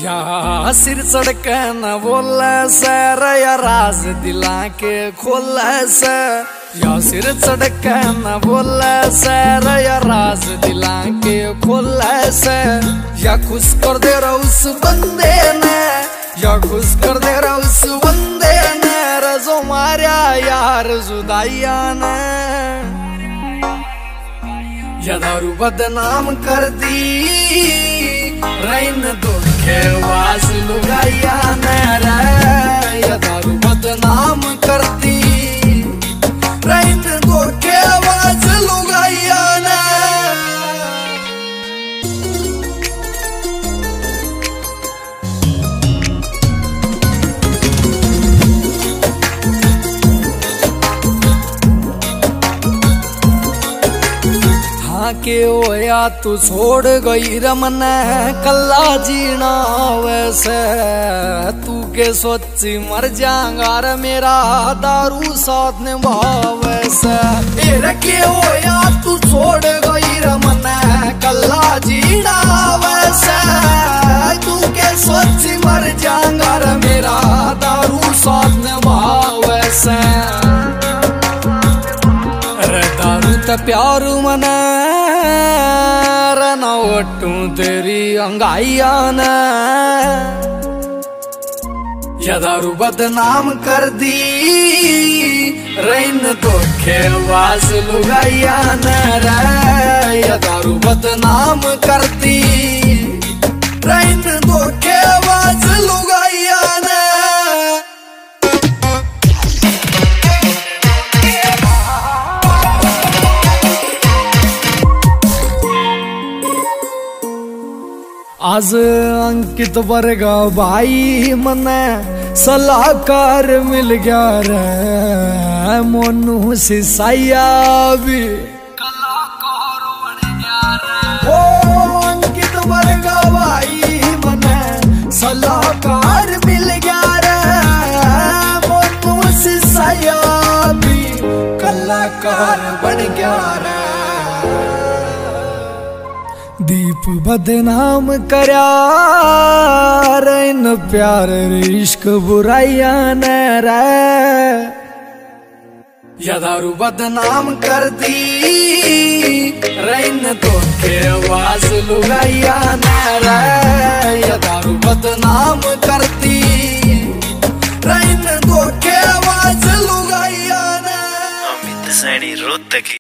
या सिर चढ़क न बोले से या राज दिला के खोले से, या सिर चढ़क न बोले से या राज दिला के खोले से, या खुश कर दे रहा उस बंदे ने, या खुश कर दे रहा उस बंदे ने रजो मारिया यार जुदाइया ने। या दारू बदनाम कर दी रैन दुखे वास लुगाइया ने रे, या दारू बदनाम कर दी रैन दुखे वास लुगाइया ने। के होया तू छोड़ गई रमने कल्ला जीना वैसे, तू के सोची मर जाऊंगा रे मेरा दारू साथ निभा वैसे। के होया तू छोड़ गई रमने कल्ला जीना वैसे, तू के सोची मर जाऊंगा रे मेरा दारू साथ निभा वैसे। दारू त प्यार मना रना ओटू तेरी अंगाइया ने, या दारू बदनाम कर दी रैन दुखे वास लुगाइया ने रे, या दारू बदनाम कर दी रैन दुखे वास लुगाइया ने। आज अंकित वर्गा भाई मने सलाहकार मिल गया रे, मोनू सिसाइया भी कलाकार बन गया रे। ओ अंकित वर्गा भाई मने सलाहकार मिल गया रे, मोनू सिसाइया भी कलाकार बन गया रे। दीप बदनाम करया रैन प्यार इश्क बुराइया ने रे, या दारू बदनाम कर दी रैन दुखे वास लुगाइया ने रे, या दारू बदनाम कर दी रैन दुखे वास लुगाइया ने। अमित सैनी रोहतकी।